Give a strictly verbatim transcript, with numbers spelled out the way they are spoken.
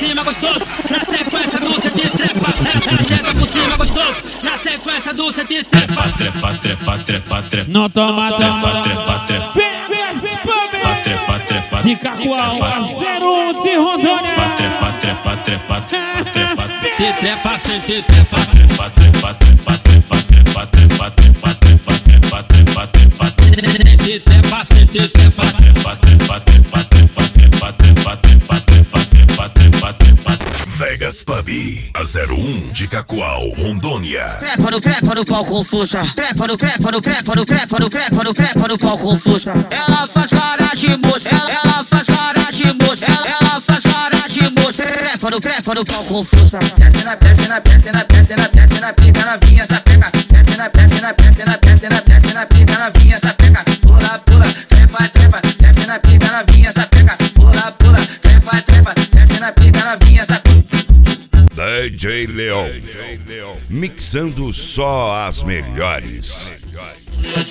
cima gostoso, na sequência do cê de trepa. Ela senta por cima gostoso, na sequência do cê de trepa. Trepa, trepa, trepa, trepa. Não toma, Trepa, trepa, trepa. Trepa, trepa, fica qual? A zero um de Rondônia. trepa, trepa, trepa, trepa. Te trepa, sem te trepa. Trepa, trepa, trepa, trepa, trepa, trepa, trepa, trepa, trepa, trepa, trepa. Te trepa, sem te trepa. Trepa, trepa, trepa, trepa, trepa, trepa, trepa, trepa, trepa, trepa, trepa. Vegas Pub, a zero um de Cacoal, Rondônia. Trepa no trepa no pau confusa. Trepa no trepa no trepa no trepa no trepa no trepa no pau confusa. Ela faz cara de moça, ela, ela faz cara de moça, ela, ela faz cara de moça. Trepa no trepa no pau confusa. Desce na, desce na, desce na, desce na, desce na pica na vinha sapeca. Desce na, desce na, desce na, desce na, desce na pica na vinha sapeca. Pula, pula, trepa, trepa, desce na pica na vinha sapeca. Pula, pula, trepa, trepa, desce na pica na vinha sapeca. D J Leon, mixando só as melhores.